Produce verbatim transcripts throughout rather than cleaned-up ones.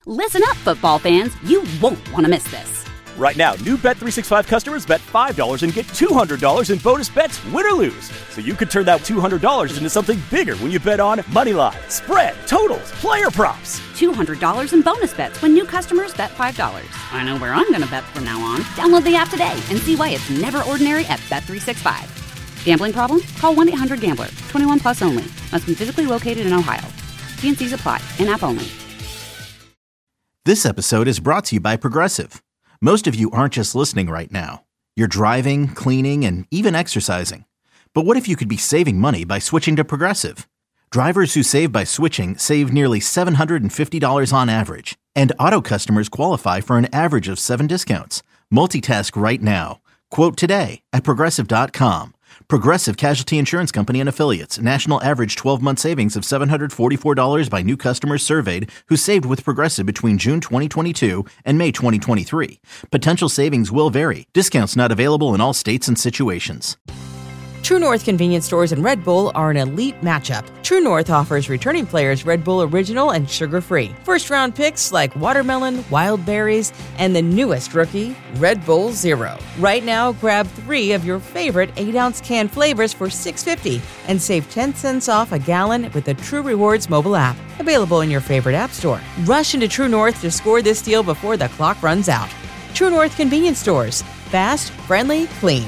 Listen up, football fans. You won't want to miss this. Right now, new Bet three sixty-five customers bet five dollars and get two hundred dollars in bonus bets, win or lose. So you could turn that two hundred dollars into something bigger when you bet on money line, spread, totals, player props. two hundred dollars in bonus bets when new customers bet five dollars. I know where I'm going to bet from now on. Download the app today and see why it's never ordinary at Bet three sixty-five. Gambling problem? Call one eight hundred gambler. twenty-one plus only. Must be physically located in Ohio. T and C's apply. In-app only. This episode is brought to you by Progressive. Most of you aren't just listening right now. You're driving, cleaning, and even exercising. But what if you could be saving money by switching to Progressive? Drivers who save by switching save nearly seven hundred fifty dollars on average. And auto customers qualify for an average of seven discounts. Multitask right now. Quote today at Progressive dot com. Progressive Casualty Insurance Company and Affiliates. National average twelve-month savings of seven hundred forty-four dollars by new customers surveyed who saved with Progressive between June twenty twenty-two and May twenty twenty-three. Potential savings will vary. Discounts not available in all states and situations. True North convenience stores and Red Bull are an elite matchup. True North offers returning players Red Bull Original and sugar-free. First-round picks like watermelon, wild berries, and the newest rookie, Red Bull Zero. Right now, grab three of your favorite eight-ounce can flavors for six dollars and fifty cents and save ten cents off a gallon with the True Rewards mobile app. Available in your favorite app store. Rush into True North to score this deal before the clock runs out. True North convenience stores. Fast, friendly, clean.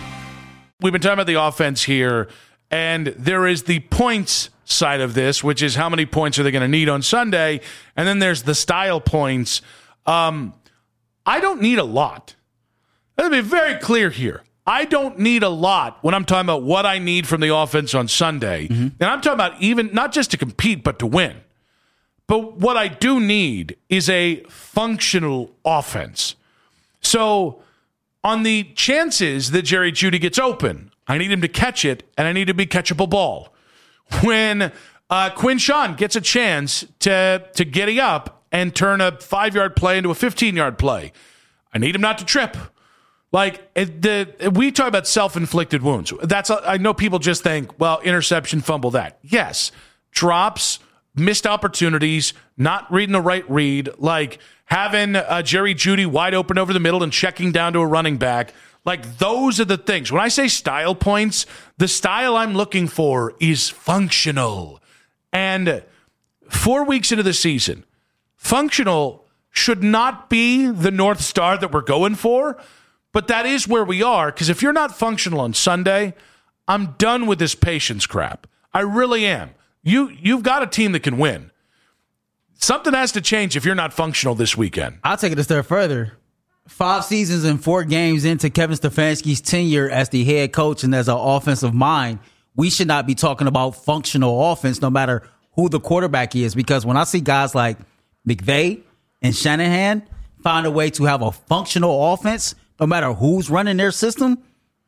We've been talking about the offense here, and there is the points side of this, which is how many points are they going to need on Sunday, and then there's the style points. Um, I don't need a lot. Let me be very clear here. I don't need a lot when I'm talking about what I need from the offense on Sunday, mm-hmm. and I'm talking about even not just to compete, but to win. But what I do need is a functional offense. So on the chances that Jerry Jeudy gets open, I need him to catch it, and I need it to be catchable ball. When uh, Quinshon gets a chance to, to getty up and turn a five-yard play into a fifteen-yard play, I need him not to trip. Like, it, the we talk about self-inflicted wounds. That's I know people just think, well, interception, fumble that. Yes, drops, missed opportunities, not reading the right read, like having uh, Jerry Jeudy wide open over the middle and checking down to a running back. Like, those are the things. When I say style points, the style I'm looking for is functional. And four weeks into the season, functional should not be the North Star that we're going for, but that is where we are, because if you're not functional on Sunday, I'm done with this patience crap. I really am. You, you've got a team that can win. Something has to change if you're not functional this weekend. I'll take it a step further. Five seasons and four games into Kevin Stefanski's tenure as the head coach and as an offensive mind, we should not be talking about functional offense no matter who the quarterback is. Because when I see guys like McVay and Shanahan find a way to have a functional offense, no matter who's running their system,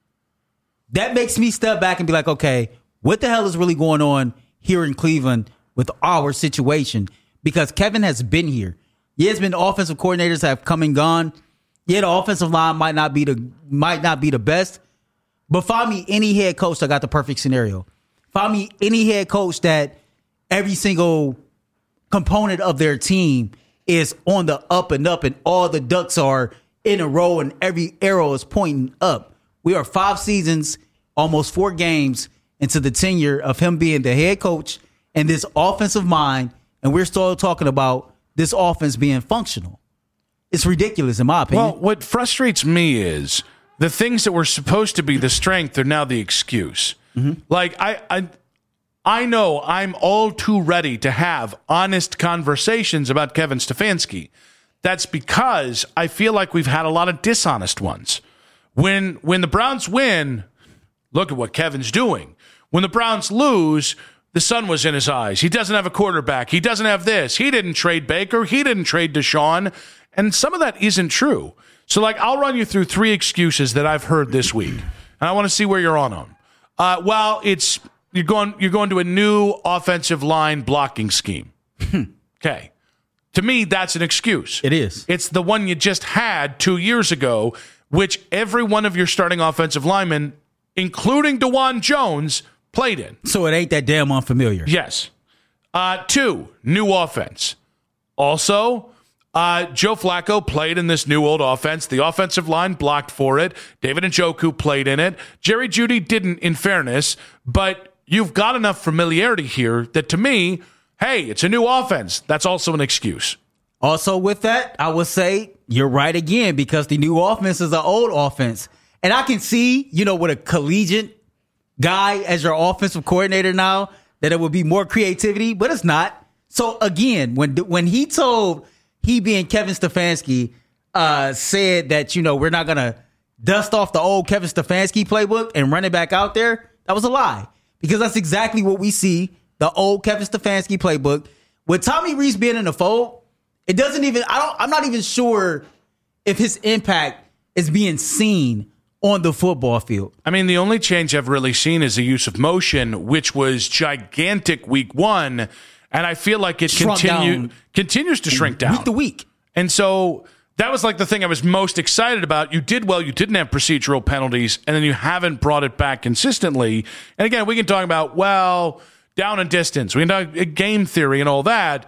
that makes me step back and be like, okay, what the hell is really going on here in Cleveland with our situation? Because Kevin has been here. Yeah, it's been offensive coordinators that have come and gone. Yeah, the offensive line might not be the might not be the best, but find me any head coach that got the perfect scenario. Find me any head coach that every single component of their team is on the up and up, and all the ducks are in a row, and every arrow is pointing up. We are five seasons, almost four games into the tenure of him being the head coach and this offensive mind. And we're still talking about this offense being functional. It's ridiculous, in my opinion. Well, what frustrates me is the things that were supposed to be the strength are now the excuse. Mm-hmm. Like, I, I, I know I'm all too ready to have honest conversations about Kevin Stefanski. That's because I feel like we've had a lot of dishonest ones. When, when the Browns win, look at what Kevin's doing. When the Browns lose, the sun was in his eyes. He doesn't have a quarterback. He doesn't have this. He didn't trade Baker. He didn't trade Deshaun. And some of that isn't true. So, like, I'll run you through three excuses that I've heard this week, and I want to see where you're on them. Uh, well, it's you're going you're going to a new offensive line blocking scheme. Okay. To me, that's an excuse. It is. It's the one you just had two years ago, which every one of your starting offensive linemen, including DeJuan Jones, played in. So it ain't that damn unfamiliar. Yes. Uh, two, new offense. Also, Uh, Joe Flacco played in this new old offense. The offensive line blocked for it. David Njoku played in it. Jerry Jeudy didn't, in fairness, but you've got enough familiarity here that to me, hey, it's a new offense. That's also an excuse. Also with that, I would say you're right again, because the new offense is an old offense. And I can see, you know, with a collegiate guy as your offensive coordinator now, that it would be more creativity, but it's not. So again, when when he told, he being Kevin Stefanski, uh, said that, you know, we're not going to dust off the old Kevin Stefanski playbook and run it back out there, that was a lie. Because that's exactly what we see, the old Kevin Stefanski playbook. With Tommy Rees being in the fold, it doesn't even, I don't, I'm not even sure if his impact is being seen on the football field. I mean, the only change I've really seen is the use of motion, which was gigantic week one. And I feel like it continue, continues to shrink down. Week to week. And so that was like the thing I was most excited about. You did well. You didn't have procedural penalties, and then you haven't brought it back consistently. And again, we can talk about, well, down and distance. We can talk game theory and all that.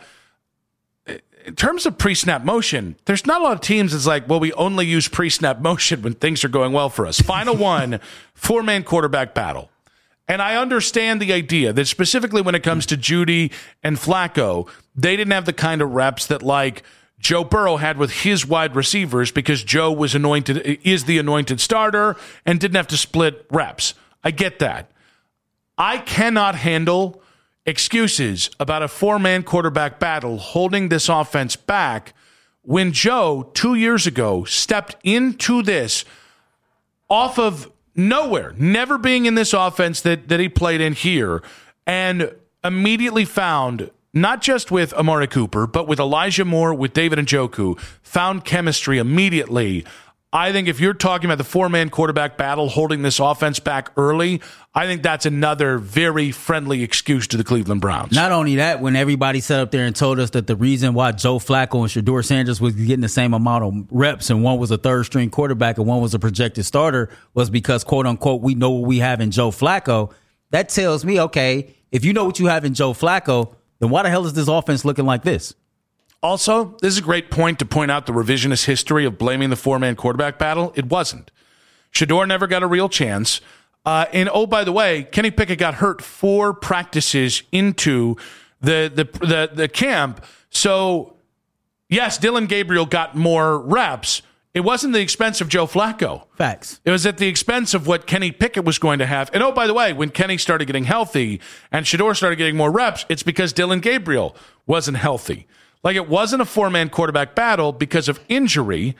In terms of pre-snap motion, there's not a lot of teams that's like, well, we only use pre-snap motion when things are going well for us. Final one, four-man quarterback battle. And I understand the idea that specifically when it comes to Jeudy and Flacco, they didn't have the kind of reps that like Joe Burrow had with his wide receivers, because Joe was anointed, is the anointed starter and didn't have to split reps. I get that. I cannot handle excuses about a four-man quarterback battle holding this offense back when Joe, two years ago, stepped into this off of nowhere, never being in this offense that, that he played in here, and immediately found, not just with Amari Cooper, but with Elijah Moore, with David Njoku, found chemistry immediately. I think if you're talking about the four-man quarterback battle holding this offense back early, I think that's another very friendly excuse to the Cleveland Browns. Not only that, when everybody sat up there and told us that the reason why Joe Flacco and Shedeur Sanders was getting the same amount of reps, and one was a third-string quarterback and one was a projected starter, was because, quote-unquote, we know what we have in Joe Flacco. That tells me, okay, if you know what you have in Joe Flacco, then why the hell is this offense looking like this? Also, this is a great point to point out the revisionist history of blaming the four-man quarterback battle. It wasn't. Shedeur never got a real chance. Uh, and, oh, by the way, Kenny Pickett got hurt four practices into the, the, the, the camp. So, yes, Dillon Gabriel got more reps. It wasn't the expense of Joe Flacco. Facts. It was at the expense of what Kenny Pickett was going to have. And, oh, by the way, when Kenny started getting healthy and Shedeur started getting more reps, it's because Dillon Gabriel wasn't healthy. Like, it wasn't a four-man quarterback battle because of injury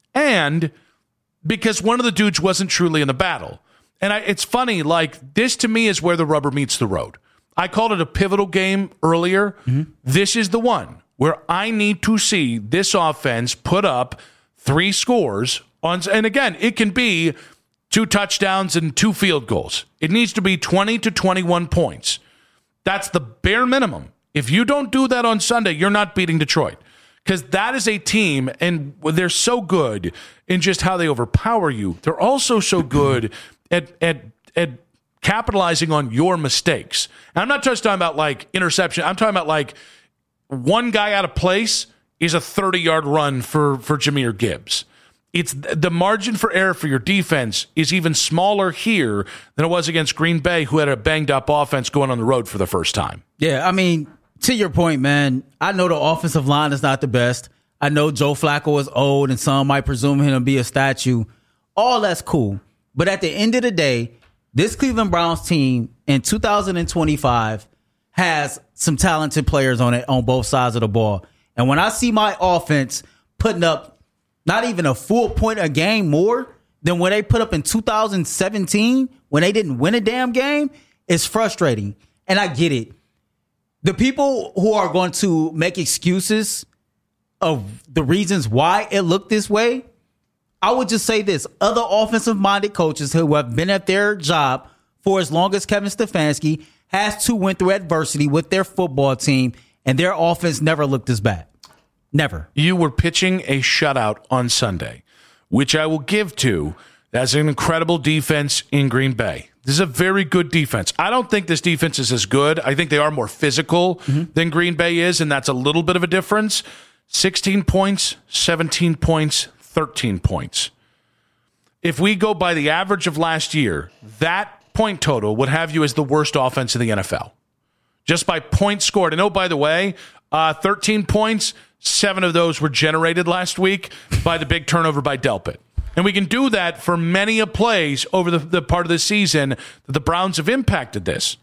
and because one of the dudes wasn't truly in the battle. And I, it's funny, like, this to me is where the rubber meets the road. I called it a pivotal game earlier. Mm-hmm. This is the one where I need to see this offense put up three scores on, and again, it can be two touchdowns and two field goals. It needs to be twenty to twenty-one points. That's the bare minimum. If you don't do that on Sunday, you're not beating Detroit, because that is a team, and they're so good in just how they overpower you. They're also so good at at at capitalizing on your mistakes. And I'm not just talking about like interception. I'm talking about like one guy out of place is a thirty-yard run for for Jahmyr Gibbs. It's the margin for error for your defense is even smaller here than it was against Green Bay, who had a banged up offense going on the road for the first time. Yeah, I mean, to your point, man, I know the offensive line is not the best. I know Joe Flacco is old and some might presume him to be a statue. All that's cool. But at the end of the day, this Cleveland Browns team in two thousand twenty-five has some talented players on it on both sides of the ball. And when I see my offense putting up not even a full point a game more than when they put up in two thousand seventeen, when they didn't win a damn game, it's frustrating. And I get it. The people who are going to make excuses of the reasons why it looked this way, I would just say this. Other offensive-minded coaches who have been at their job for as long as Kevin Stefanski has to went through adversity with their football team, and their offense never looked as bad. Never. You were pitching a shutout on Sunday, which I will give to as an incredible defense in Green Bay. This is a very good defense. I don't think this defense is as good. I think they are more physical mm-hmm. than Green Bay is, and that's a little bit of a difference. sixteen points, seventeen points, thirteen points. If we go by the average of last year, that point total would have you as the worst offense in the N F L. Just by points scored. And oh, by the way, uh, thirteen points, seven of those were generated last week by the big turnover by Delpit. And we can do that for many of plays over the, the part of the season that the Browns have impacted this.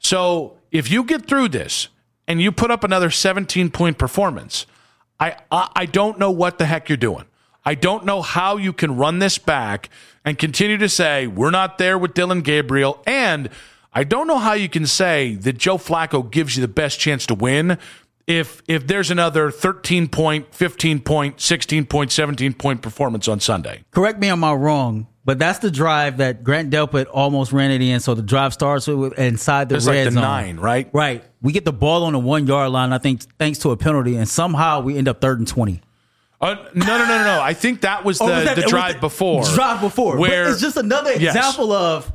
So if you get through this and you put up another seventeen-point performance, I, I I don't know what the heck you're doing. I don't know how you can run this back and continue to say, we're not there with Dillon Gabriel. And I don't know how you can say that Joe Flacco gives you the best chance to win if if there's another thirteen-point, fifteen-point, sixteen-point, seventeen-point performance on Sunday. Correct me if I'm wrong, but that's the drive that Grant Delpit almost ran it in. So the drive starts with inside the it's red like the zone. nine, right? Right. We get the ball on the one-yard line, I think, thanks to a penalty, and somehow we end up third and twenty. Uh, no, no, no, no, no. I think that was the, was that, the drive the, before. Drive before. Where, but it's just another example yes. of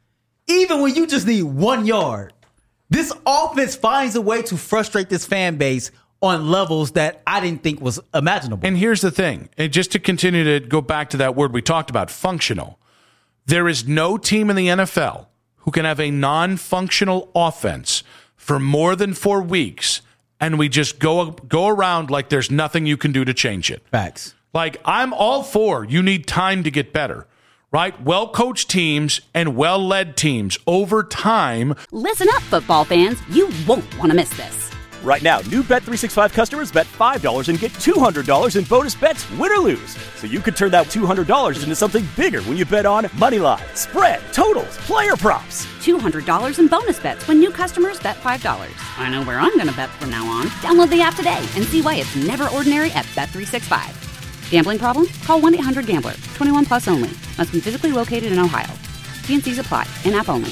even when you just need one yard, this offense finds a way to frustrate this fan base on levels that I didn't think was imaginable. And here's the thing, and just to continue to go back to that word we talked about, functional. There is no team in the N F L who can have a non-functional offense for more than four weeks and we just go go around like there's nothing you can do to change it. Facts. Like, I'm all for you need time to get better, right? Well-coached teams and well-led teams over time. Listen up, football fans. You won't want to miss this. Right now, new Bet three sixty-five customers bet five dollars and get two hundred dollars in bonus bets, win or lose. So you could turn that two hundred dollars into something bigger when you bet on money line, spread, totals, player props. two hundred dollars in bonus bets when new customers bet five dollars. I know where I'm going to bet from now on. Download the app today and see why it's never ordinary at Bet three sixty-five. Gambling problem? Call one eight hundred gambler. twenty-one plus only. Must be physically located in Ohio. T and C's apply. In-app only.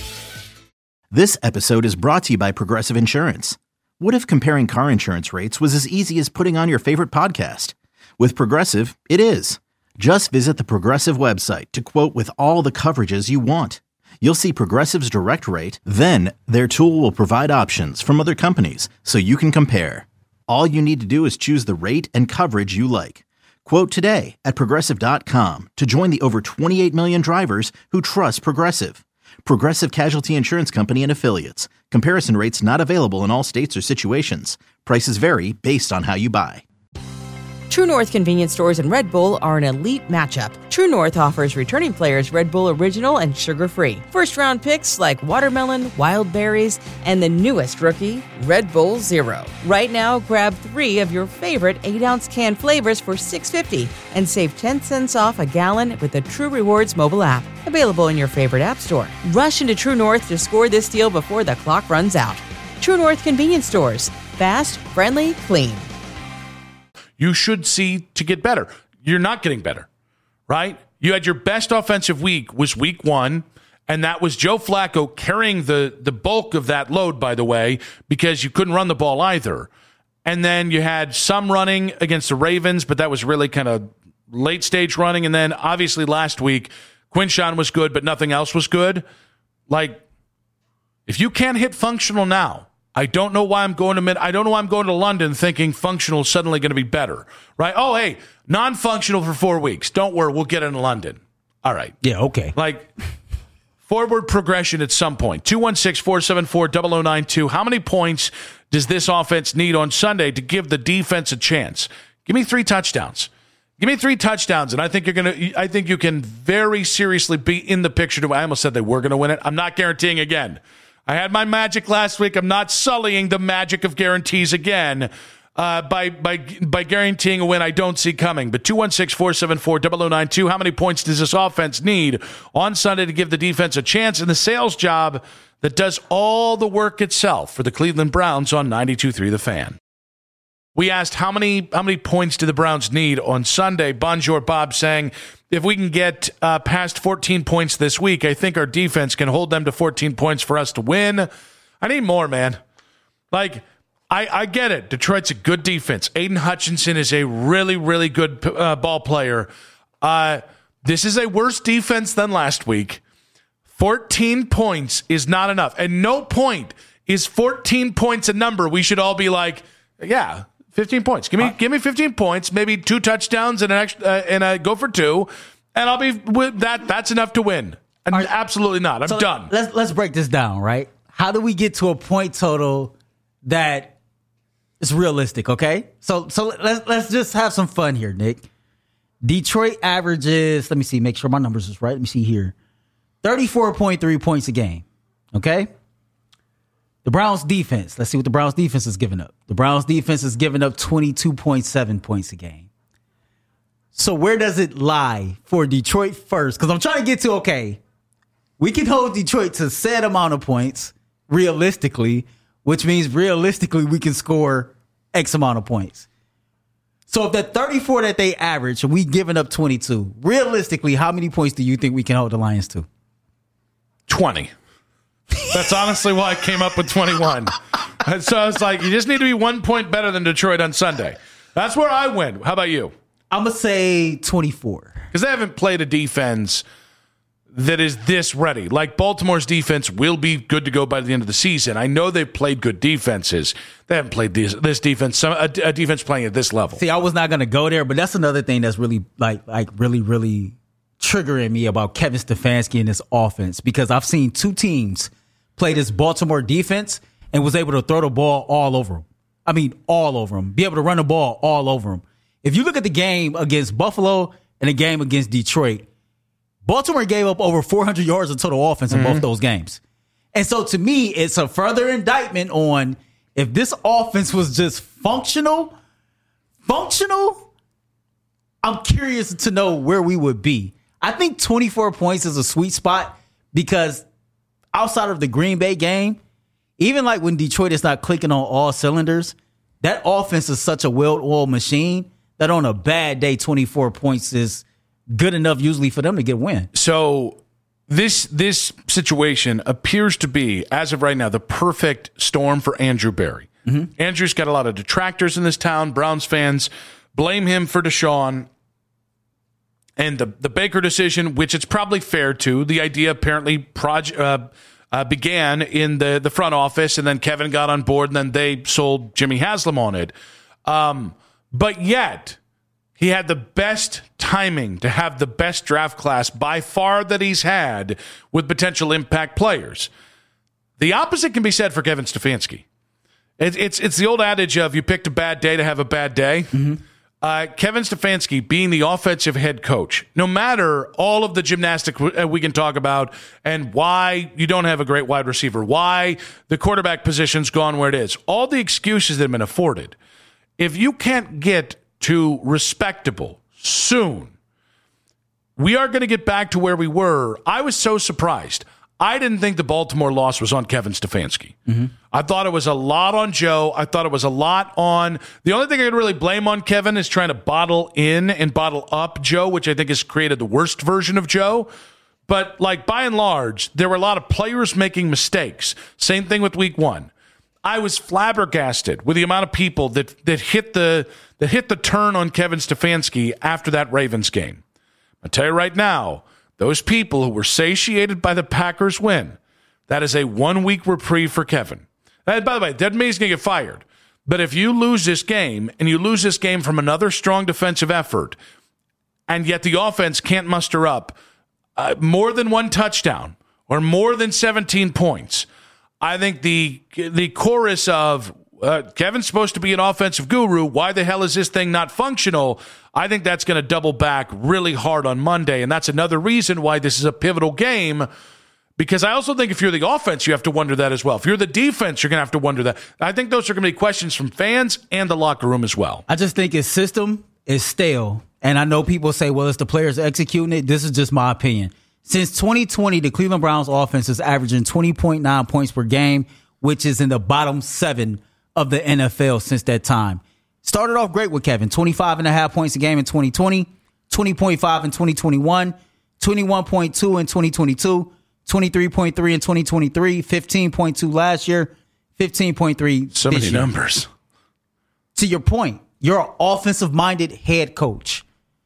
This episode is brought to you by Progressive Insurance. What if comparing car insurance rates was as easy as putting on your favorite podcast? With Progressive, it is. Just visit the Progressive website to quote with all the coverages you want. You'll see Progressive's direct rate, then their tool will provide options from other companies so you can compare. All you need to do is choose the rate and coverage you like. Quote today at Progressive dot com to join the over twenty-eight million drivers who trust Progressive. Progressive Casualty Insurance Company and Affiliates. Comparison rates not available in all states or situations. Prices vary based on how you buy. True North convenience stores and Red Bull are an elite matchup. True North offers returning players Red Bull Original and sugar-free. First-round picks like watermelon, wild berries, and the newest rookie, Red Bull Zero. Right now, grab three of your favorite eight-ounce can flavors for six dollars and fifty cents and save ten cents off a gallon with the True Rewards mobile app. Available in your favorite app store. Rush into True North to score this deal before the clock runs out. True North convenience stores. Fast, friendly, clean. You should see to get better. You're not getting better, right? You had your best offensive week was week one, and that was Joe Flacco carrying the, the bulk of that load, by the way, because you couldn't run the ball either. And then you had some running against the Ravens, but that was really kind of late-stage running. And then, obviously, last week, Quinshawn was good, but nothing else was good. Like, if you can't hit functional now, I don't know why I'm going to mid. I don't know why I'm going to London thinking functional is suddenly going to be better, right? Oh, hey, non-functional for four weeks. Don't worry, we'll get it in London. All right. Yeah, okay. Like, forward progression at some point. two one six, four seven four, zero zero nine two. How many points does this offense need on Sunday to give the defense a chance? Give me three touchdowns. Give me three touchdowns, and I think you're gonna. I think you can very seriously be in the picture. To, I almost said they were going to win it. I'm not guaranteeing again. I had my magic last week. I'm not sullying the magic of guarantees again uh, by by by guaranteeing a win I don't see coming. But two one six, four seven four, zero zero nine two, how many points does this offense need on Sunday to give the defense a chance in the sales job that does all the work itself for the Cleveland Browns on ninety-two point three The Fan? We asked how many how many points do the Browns need on Sunday. Bonjour Bob saying, if we can get uh, past fourteen points this week, I think our defense can hold them to fourteen points for us to win. I need more, man. Like, I, I get it. Detroit's a good defense. Aiden Hutchinson is a really, really good uh, ball player. Uh, this is a worse defense than last week. fourteen points is not enough. And no point is fourteen points a number we should all be like, yeah, fifteen points. Give me, uh, give me fifteen points, maybe two touchdowns and an extra, uh, and I go for two, and I'll be with that. That's enough to win. And right. Absolutely not. I'm so done. Let's let's break this down, right? How do we get to a point total that is realistic? Okay, so so let's let's just have some fun here, Nick. Detroit averages. Let me see. Make sure my numbers is right. Let me see here. thirty-four point three points a game. Okay. The Browns defense. Let's see what the Browns defense is giving up. The Browns defense is giving up twenty-two point seven points a game. So where does it lie for Detroit first? Because I'm trying to get to, okay, we can hold Detroit to a set amount of points realistically, which means realistically we can score X amount of points. So if that thirty-four that they average and we giving up twenty-two, realistically, how many points do you think we can hold the Lions to? twenty. That's honestly why I came up with twenty-one. And so I was like, you just need to be one point better than Detroit on Sunday. That's where I win. How about you? I'm going to say twenty-four. Because they haven't played a defense that is this ready. Like Baltimore's defense will be good to go by the end of the season. I know they've played good defenses. They haven't played this, this defense, some, a, a defense playing at this level. See, I was not going to go there, but that's another thing that's really, like, like really, really triggering me about Kevin Stefanski and this offense, because I've seen two teams play this Baltimore defense and was able to throw the ball all over them. I mean, all over them. Be able to run the ball all over them. If you look at the game against Buffalo and the game against Detroit, Baltimore gave up over four hundred yards of total offense in mm-hmm. both those games. And so to me, it's a further indictment on if this offense was just functional, functional, I'm curious to know where we would be. I think twenty-four points is a sweet spot because outside of the Green Bay game, even like when Detroit is not clicking on all cylinders, that offense is such a well-oiled machine that on a bad day, twenty-four points is good enough usually for them to get a win. So this this situation appears to be, as of right now, the perfect storm for Andrew Berry. Mm-hmm. Andrew's got a lot of detractors in this town. Browns fans blame him for Deshaun and the, the Baker decision, which it's probably fair to. The idea apparently proje- uh, uh, began in the, the front office, and then Kevin got on board, and then they sold Jimmy Haslam on it. Um, but yet, he had the best timing to have the best draft class by far that he's had with potential impact players. The opposite can be said for Kevin Stefanski. It, it's it's the old adage of you picked a bad day to have a bad day. Mm-hmm. Uh, Kevin Stefanski being the offensive head coach, no matter all of the gymnastics we can talk about and why you don't have a great wide receiver, why the quarterback position's gone where it is, all the excuses that have been afforded, if you can't get to respectable soon, we are going to get back to where we were. I was so surprised. I didn't think the Baltimore loss was on Kevin Stefanski. Mm-hmm. I thought it was a lot on Joe. I thought it was a lot on... The only thing I could really blame on Kevin is trying to bottle in and bottle up Joe, which I think has created the worst version of Joe. But, like, by and large, there were a lot of players making mistakes. Same thing with week one. I was flabbergasted with the amount of people that that hit the that hit the turn on Kevin Stefanski after that Ravens game. I'll tell you right now, those people who were satiated by the Packers win, that is a one-week reprieve for Kevin. And by the way, doesn't mean he's going to get fired. But if you lose this game, and you lose this game from another strong defensive effort, and yet the offense can't muster up uh, more than one touchdown or more than seventeen points, I think the the chorus of uh, Kevin's supposed to be an offensive guru, why the hell is this thing not functional? I think that's going to double back really hard on Monday, and that's another reason why this is a pivotal game, because I also think if you're the offense, you have to wonder that as well. If you're the defense, you're going to have to wonder that. I think those are going to be questions from fans and the locker room as well. I just think his system is stale, and I know people say, well, it's the players executing it. This is just my opinion. Since twenty twenty, the Cleveland Browns offense is averaging twenty point nine points per game, which is in the bottom seven of the N F L since that time. Started off great with Kevin, twenty-five and a half points a game in twenty twenty, twenty point five in twenty twenty-one, twenty-one point two in twenty twenty-two, twenty-three point three in twenty twenty-three, fifteen point two last year, fifteen point three So many year. numbers. To your point, you're an offensive-minded head coach.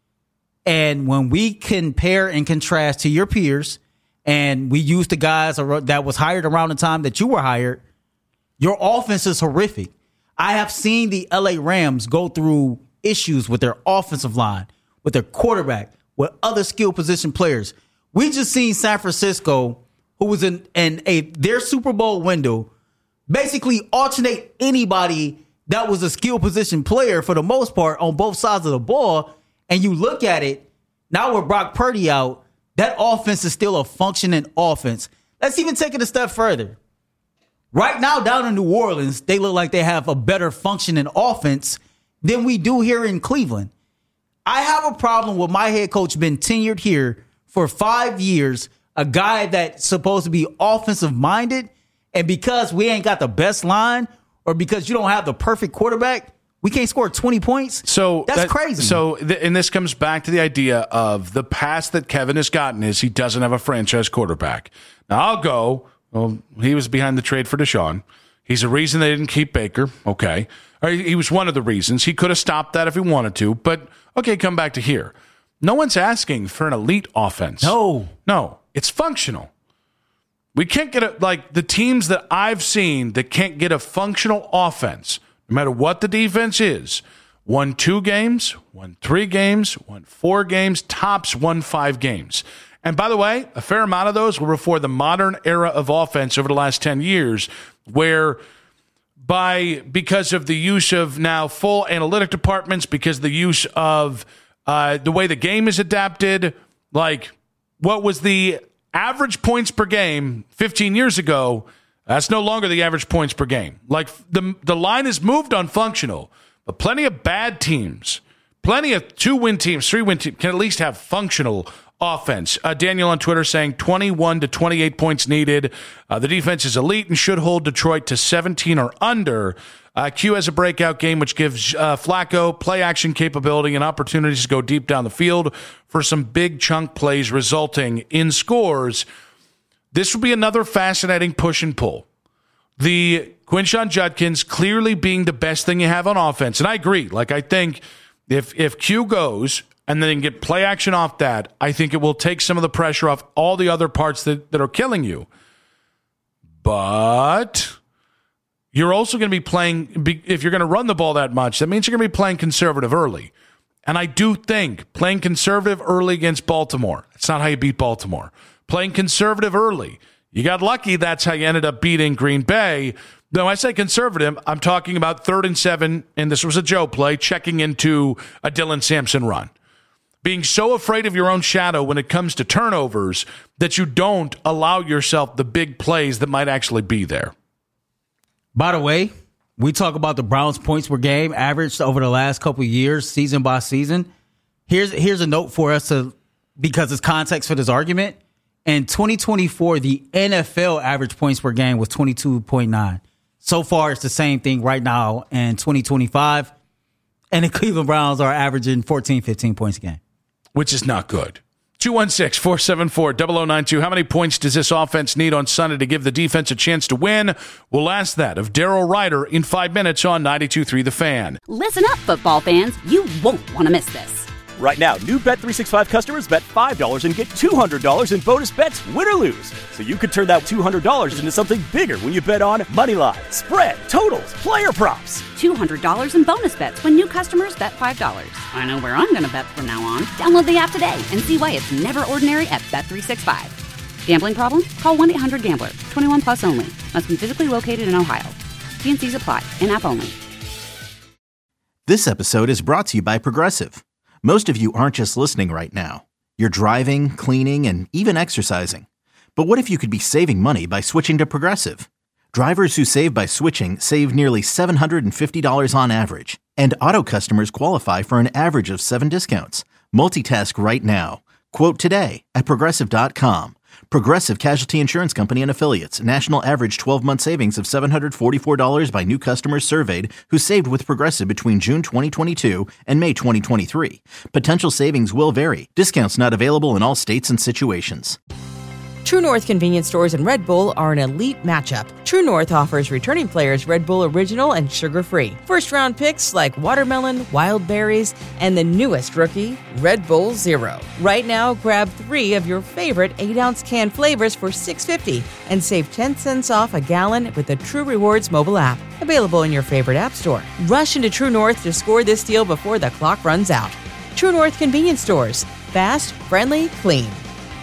And when we compare and contrast to your peers, and we use the guys that was hired around the time that you were hired, your offense is horrific. I have seen the L A Rams go through issues with their offensive line, with their quarterback, with other skill position players. We just seen San Francisco, who was in, in a their Super Bowl window, basically alternate anybody that was a skill position player for the most part on both sides of the ball. And you look at it, now with Brock Purdy out, that offense is still a functioning offense. Let's even take it a step further. Right now down in New Orleans, they look like they have a better functioning offense than we do here in Cleveland. I have a problem with my head coach been tenured here for five years, a guy that's supposed to be offensive minded, and because we ain't got the best line or because you don't have the perfect quarterback, we can't score twenty points. So that's that, crazy. So, th- and this comes back to the idea of the pass that Kevin has gotten is he doesn't have a franchise quarterback. Now I'll go. Well, he was behind the trade for Deshaun. He's the reason they didn't keep Baker. Okay. Or he was one of the reasons. He could have stopped that if he wanted to. But, okay, come back to here. No one's asking for an elite offense. No. No. It's functional. We can't get a, like the teams that I've seen that can't get a functional offense, no matter what the defense is, won two games, won three games, won four games, tops won five games. And by the way, a fair amount of those were before the modern era of offense over the last ten years, where by because of the use of now full analytic departments, because of the use of uh, the way the game is adapted, like what was the average points per game fifteen years ago, that's no longer the average points per game. Like the the line is moved on functional, but plenty of bad teams, plenty of two-win teams, three-win teams can at least have functional offense. Uh, Daniel on Twitter saying twenty-one to twenty-eight points needed. Uh, the defense is elite and should hold Detroit to seventeen or under. Uh, Q has a breakout game, which gives uh, Flacco play action capability and opportunities to go deep down the field for some big chunk plays resulting in scores. This will be another fascinating push and pull. The Quinshon Judkins clearly being the best thing you have on offense. And I agree. Like, I think if if Q goes and then get play action off that, I think it will take some of the pressure off all the other parts that, that are killing you. But you're also going to be playing, if you're going to run the ball that much, that means you're going to be playing conservative early. And I do think playing conservative early against Baltimore, it's not how you beat Baltimore. Playing conservative early, you got lucky, that's how you ended up beating Green Bay. No, I say conservative, I'm talking about third and seven, and this was a Joe play, checking into a Dylan Sampson run. Being so afraid of your own shadow when it comes to turnovers that you don't allow yourself the big plays that might actually be there. By the way, we talk about the Browns' points per game averaged over the last couple of years, season by season. Here's here's a note for us to, because it's context for this argument. In twenty twenty-four, the N F L average points per game was twenty-two point nine. So far, it's the same thing right now in twenty twenty-five. And the Cleveland Browns are averaging fourteen, fifteen points a game. Which is not good. two one six, four seven four, zero zero nine two. How many points does this offense need on Sunday to give the defense a chance to win? We'll ask that of Daryl Ryder in five minutes on ninety-two point three The Fan. Listen up, football fans. You won't want to miss this. Right now, new Bet three sixty-five customers bet five dollars and get two hundred dollars in bonus bets, win or lose. So you could turn that two hundred dollars into something bigger when you bet on money line, spread, totals, player props. two hundred dollars in bonus bets when new customers bet five dollars. I know where I'm going to bet from now on. Download the app today and see why it's never ordinary at Bet three sixty-five. Gambling problem? Call one eight hundred gambler. twenty-one plus only. Must be physically located in Ohio. T and C's apply. In-app only. This episode is brought to you by Progressive. Most of you aren't just listening right now. You're driving, cleaning, and even exercising. But what if you could be saving money by switching to Progressive? Drivers who save by switching save nearly seven hundred fifty dollars on average. And auto customers qualify for an average of seven discounts. Multitask right now. Quote today at Progressive dot com. Progressive Casualty Insurance Company and Affiliates. National average twelve-month savings of seven hundred forty-four dollars by new customers surveyed who saved with Progressive between June twenty twenty-two and May twenty twenty-three. Potential savings will vary. Discounts not available in all states and situations. True North convenience stores and Red Bull are an elite matchup. True North offers returning players Red Bull Original and sugar-free. First-round picks like watermelon, wild berries, and the newest rookie, Red Bull Zero. Right now, grab three of your favorite eight ounce can flavors for six dollars and fifty cents and save ten cents off a gallon with the True Rewards mobile app. Available in your favorite app store. Rush into True North to score this deal before the clock runs out. True North convenience stores. Fast, friendly, clean.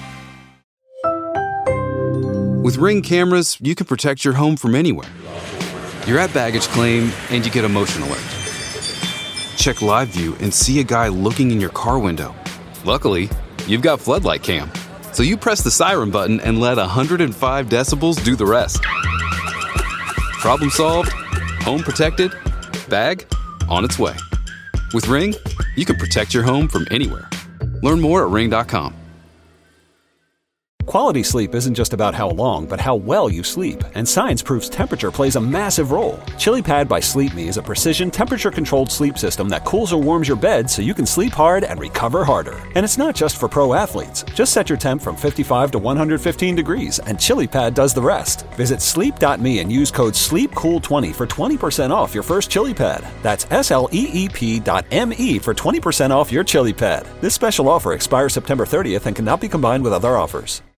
With Ring cameras, you can protect your home from anywhere. You're at baggage claim, and you get a motion alert. Check live view and see a guy looking in your car window. Luckily, you've got Floodlight Cam, so you press the siren button and let one hundred five decibels do the rest. Problem solved, home protected, bag on its way. With Ring, you can protect your home from anywhere. Learn more at ring dot com. Quality sleep isn't just about how long, but how well you sleep. And science proves temperature plays a massive role. ChiliPad by Sleep Me is a precision temperature-controlled sleep system that cools or warms your bed so you can sleep hard and recover harder. And it's not just for pro athletes. Just set your temp from fifty-five to one hundred fifteen degrees, and ChiliPad does the rest. Visit sleep dot me and use code sleep cool twenty for twenty percent off your first ChiliPad. That's S L E E P dot M E for twenty percent off your ChiliPad. This special offer expires September thirtieth and cannot be combined with other offers.